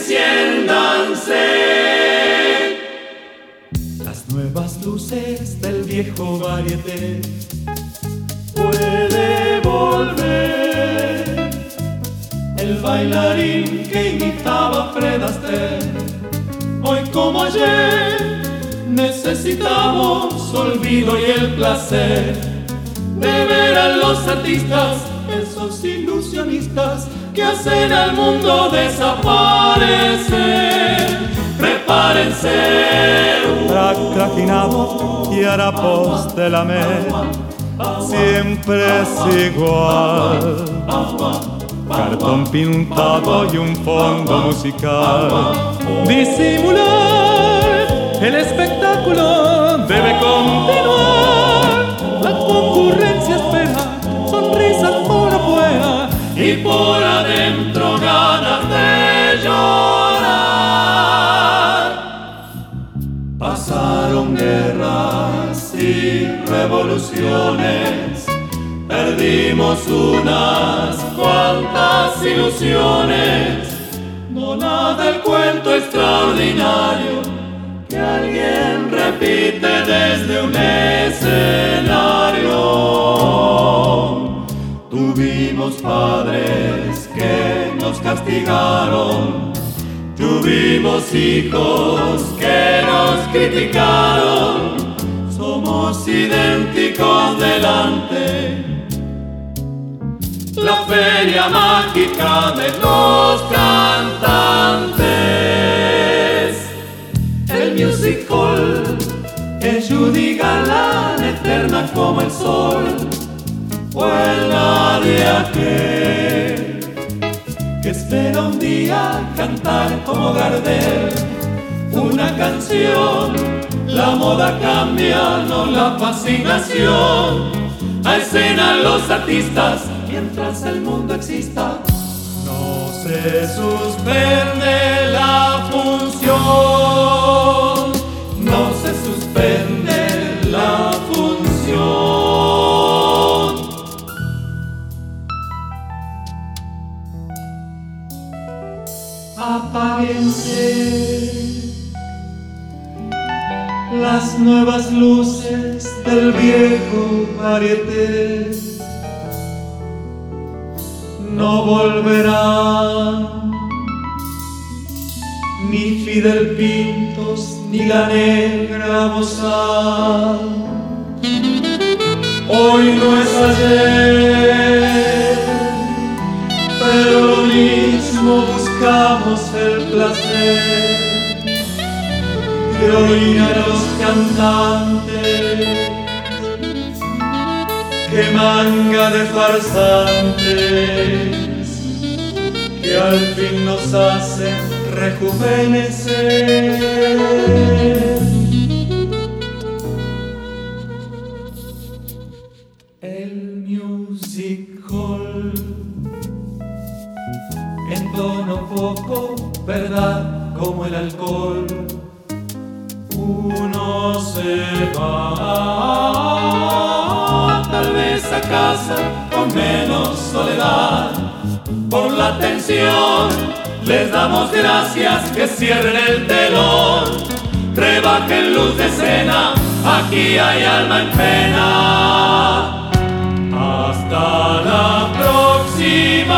enciéndanse. Las nuevas luces del viejo varieté. Puede volver el bailarín que imitaba a Fred Astaire. Hoy como ayer necesitamos olvido y el placer de ver a los artistas, esos ilusionistas que hacen al mundo desaparecer. Prepárense, trajinado y harapos de la mer, siempre es igual. Cartón pintado y un fondo musical. Disimular el espectáculo debe continuar. La concurrencia espera sonrisas por afuera y por adentro ganas de llorar. Pasaron guerras y revoluciones, perdimos unas cuantas ilusiones. No nada el cuento extraordinario que alguien repite desde un escenario. Tuvimos padres que nos castigaron, tuvimos hijos que nos criticaron. Somos idénticos delante la feria mágica de los cantantes. El music hall es Judy Garland, eterna como el sol. Fue la de aquel que espera un día cantar como Gardel una canción. La moda cambia, no la fascinación. A escena los artistas mientras el mundo exista. No se suspende la función, no se suspende la función. Apáguense las nuevas luces del viejo varieté. No volverán ni Fidel Pintos ni la negra Bozal. Hoy no es ayer, pero lo mismo buscamos el placer de oír a los cantantes. ¡Qué manga de farsantes que al fin nos hacen rejuvenecer! El music hall en tono poco, verdad, como el alcohol. Uno se va, tal vez a casa con menos soledad. Por la atención les damos gracias, que cierren el telón, rebajen luz de escena, aquí hay alma en pena. Hasta la próxima.